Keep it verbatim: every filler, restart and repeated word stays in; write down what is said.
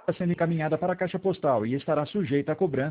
sendo encaminhada para a caixa postal e estará sujeita a cobrança